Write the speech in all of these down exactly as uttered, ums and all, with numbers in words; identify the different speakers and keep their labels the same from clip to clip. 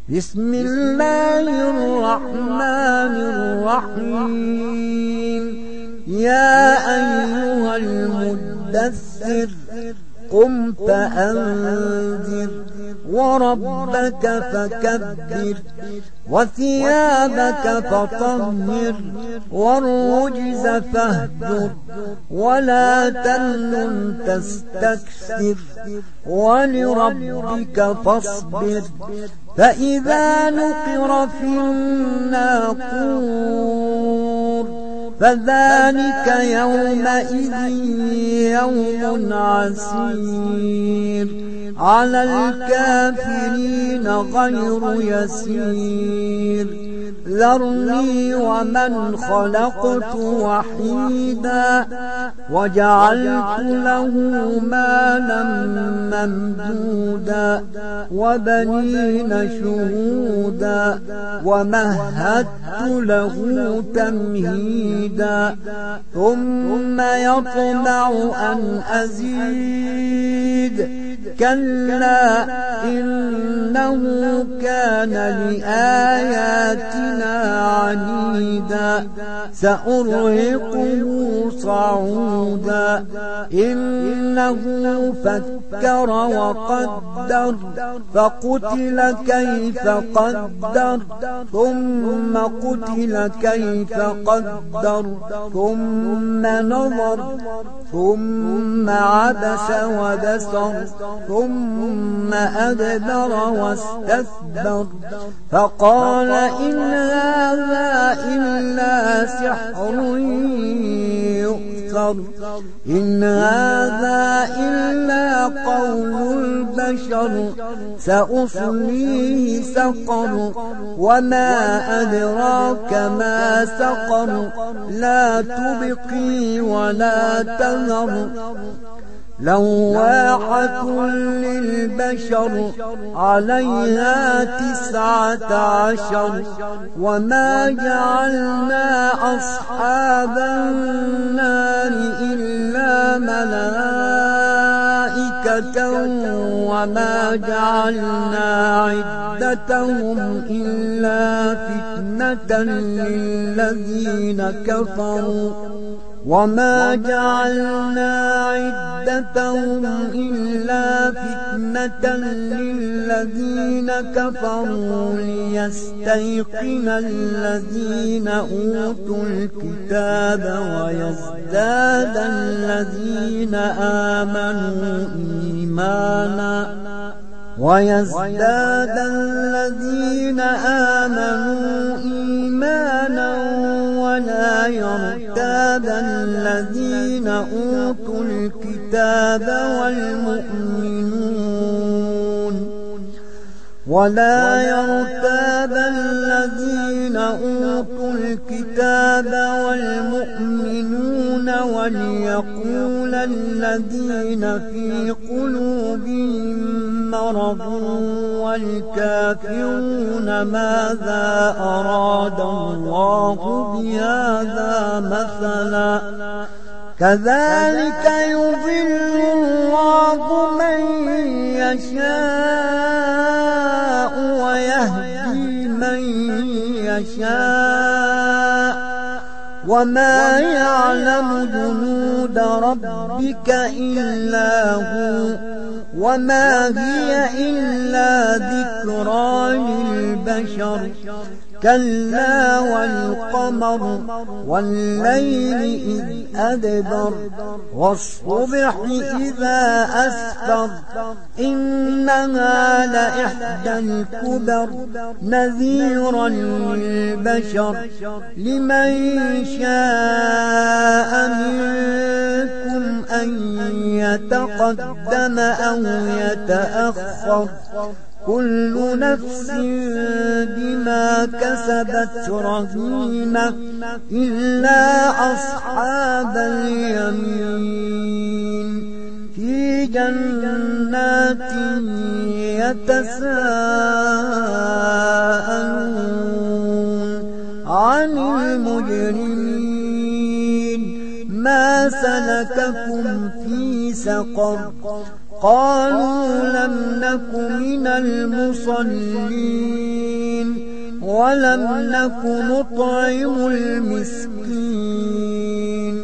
Speaker 1: بسم الله الرحمن الرحيم يا أيها المدثر قم فأنذر وربك فكبر وثيابك فطهر والرجز فاهجر ولا تمنن تستكثر ولربك فاصبر فإذا نقر في الناقور فذلك يومئذ يوم عسير على الكافرين غير يسير ذرني ومن خلقت وحيدا وجعلت له مالا ممدودا وبنين شهودا ومهدت له تمهيدا ثم يطمع أن أزيد كلا إنه كان لآياتنا عنيدا سأرهقه صعودا إنه فكر وقدر فقتل كيف قدر ثم قتل كيف قدر ثم نظر ثم عبس وبسر ثم أدبر واستكبر فقال إن هذا إلا سحر يؤثر إن هذا إلا قول البشر سأصليه سقر وما أدراك ما سقر لا تبقي ولا تذر لواحة للبشر عليها تسعة عشر وما جعلنا أصحاب النار إلا ملائكة وما جعلنا عدتهم إلا فتنة للذين كفروا وما جعلنا عدتهم إلا فتنة للذين كفروا ليستيقن الذين أوتوا الكتاب ويزداد الذين آمنوا إيمانا ويزداد الذين آمنوا إيمانا ولا يرتاب الذين أوتوا الكتاب والمؤمنون ولا يرتاب الذين أوتوا الكتاب والمؤمنون وليقول الذين في قلوبهم مرض والكافرون ماذا أراد الله بهذا مثلا كذلك يضل الله من يشاء ويهدي من يشاء وما يعلم جنود ربك إلا هو وما هي إلا ذكرى للبشر كلا والقمر والليل إذ أدبر والصبح إذا أسفر إنها لإحدى الكبر نذيرا للبشر لمن شاء منكم أن يتقدم أو يتأخر كل نفس بما كسبت رهينة إلا أصحاب اليمين في جنات يتساءلون عن المجرمين ما سلككم في سقر قالوا لم نك من المصلين ولم نك نطعم المسكين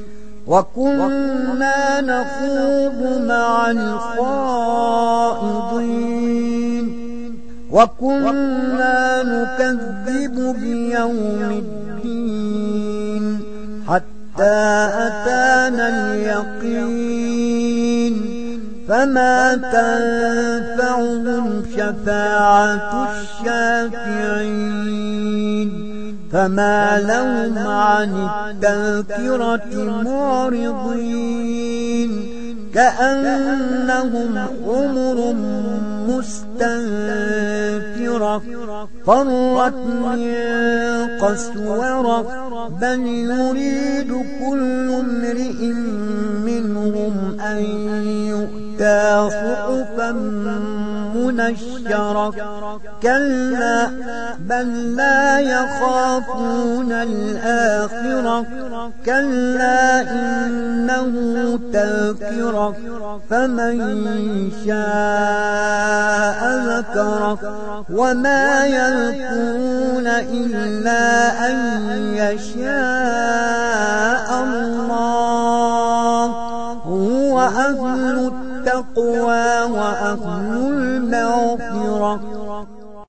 Speaker 1: وكنا نخوض مع الخائضين وكنا نكذب بيوم الدين حتى أتانا اليقين فما تنفعهم شفاعة الشافعين فما لهم عن التذكرة معرضين كأنهم حمر مستنفرة فرت من قسورة بل يريد كل امرئ منهم أن يؤتى صحفا منشرة كلا بل لا يخافون الآخرة كلا إنه تذكرة فمن شاء ذكره وما يذكرون إلا أن يشاء الله